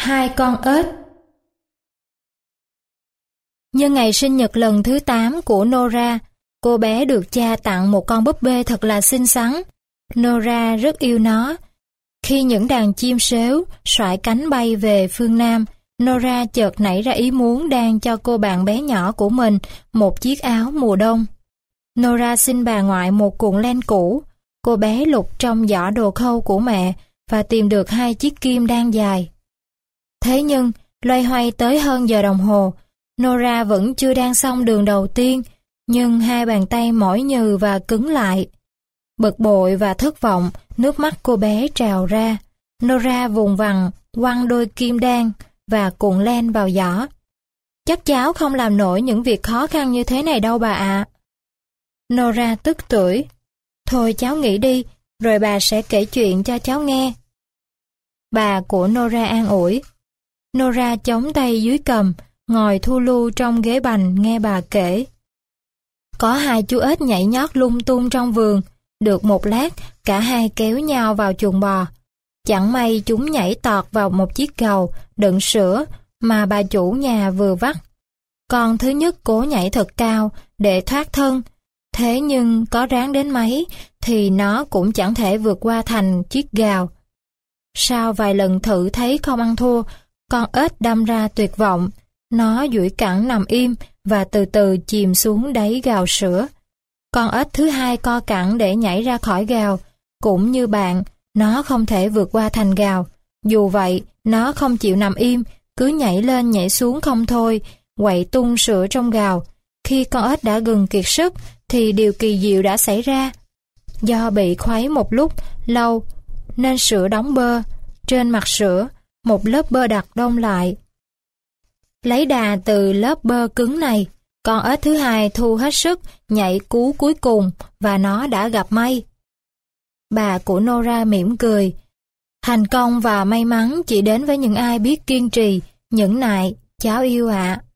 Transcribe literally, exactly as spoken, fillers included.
Hai con ếch. Nhân ngày sinh nhật lần thứ tám của Nora, cô bé được cha tặng một con búp bê thật là xinh xắn. Nora rất yêu nó. Khi những đàn chim sếu soải cánh bay về phương Nam, Nora chợt nảy ra ý muốn đan cho cô bạn bé nhỏ của mình một chiếc áo mùa đông. Nora xin bà ngoại một cuộn len cũ. Cô bé lục trong giỏ đồ khâu của mẹ và tìm được hai chiếc kim đan dài. Thế nhưng, loay hoay tới hơn giờ đồng hồ, Nora vẫn chưa đan xong đường đầu tiên, nhưng hai bàn tay mỏi nhừ và cứng lại. Bực bội và thất vọng, nước mắt cô bé trào ra. Nora vùng vằng quăng đôi kim đan và cuộn len vào giỏ. Chắc cháu không làm nổi những việc khó khăn như thế này đâu bà ạ. Nora tức tưởi. Thôi cháu nghỉ đi, rồi bà sẽ kể chuyện cho cháu nghe. Bà của Nora an ủi. Nora chống tay dưới cầm, ngồi thu lu trong ghế bành nghe bà kể. Có hai chú ếch nhảy nhót lung tung trong vườn, được một lát cả hai kéo nhau vào chuồng bò. Chẳng may chúng nhảy tọt vào một chiếc gầu đựng sữa mà bà chủ nhà vừa vắt. Con thứ nhất cố nhảy thật cao để thoát thân, thế nhưng có ráng đến mấy thì nó cũng chẳng thể vượt qua thành chiếc gào. Sau vài lần thử thấy không ăn thua, con ếch đâm ra tuyệt vọng. Nó duỗi cẳng nằm im và từ từ chìm xuống đáy gào sữa. Con ếch thứ hai co cẳng để nhảy ra khỏi gào. Cũng như bạn, nó không thể vượt qua thành gào. Dù vậy, nó không chịu nằm im, cứ nhảy lên nhảy xuống không thôi, quậy tung sữa trong gào. Khi con ếch đã gần kiệt sức, thì điều kỳ diệu đã xảy ra. Do bị khuấy một lúc lâu, nên sữa đóng bơ. Trên mặt sữa, một lớp bơ đặc đông lại. Lấy đà từ lớp bơ cứng này, con ếch thứ hai thu hết sức, nhảy cú cuối cùng và nó đã gặp may. Bà của Nora mỉm cười. Thành công và may mắn chỉ đến với những ai biết kiên trì, nhẫn nại, cháu yêu ạ.